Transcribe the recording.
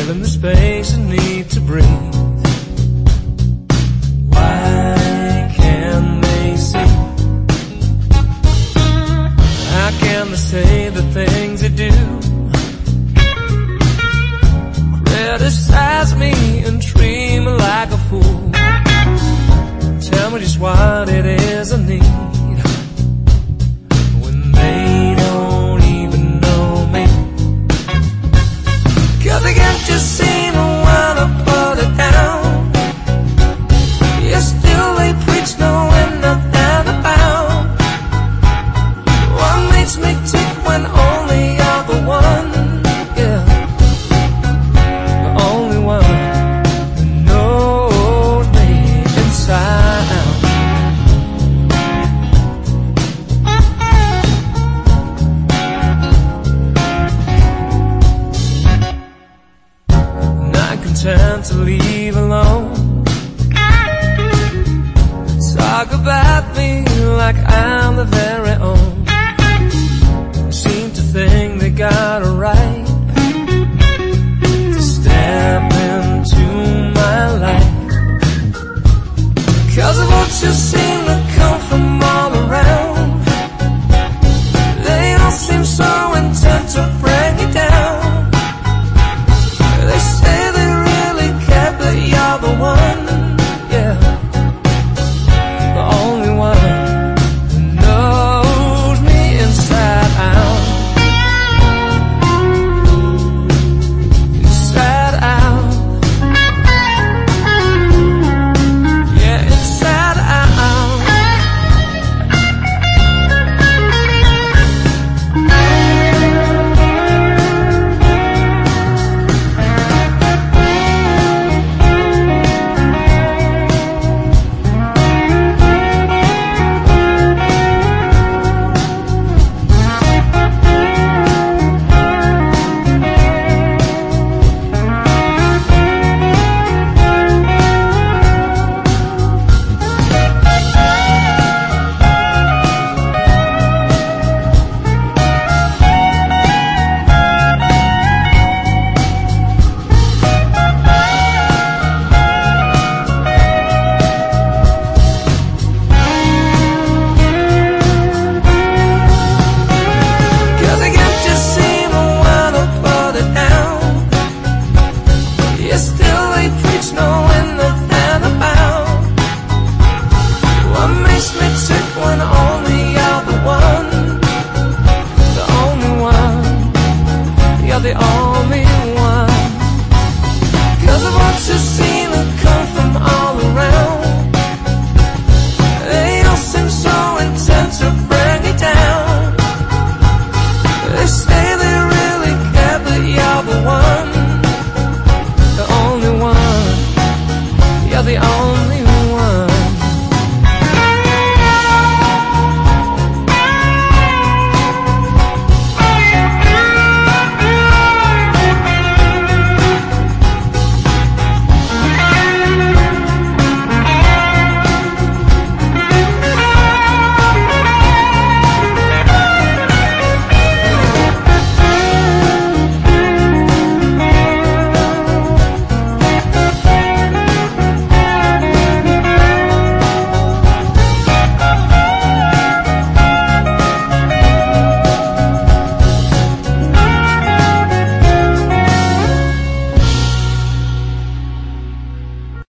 given the space and need to breathe. Why can't they see? How can they say the things they do? Criticize me and treat me like a fool. Tell me just what it is I need when they don't even know me. 'Cause they can't just seem to wanna put it down. Yeah, still they preach knowing nothing about what makes me tick when only you're the one. Yeah, the only one who knows me inside out. Not content to leave alone, talk about me like I'm the very own. Seem to think they got a right to step into my life. 'Cause of what you seem to come from all around, they all seem so intent to bring you down. They say they really care, but you're the one. Yeah, the only one who knows me inside out. Inside out. Yeah, inside out. Still they preach knowing nothing about what makes me tick when only you're the one. The only one, you're the only one.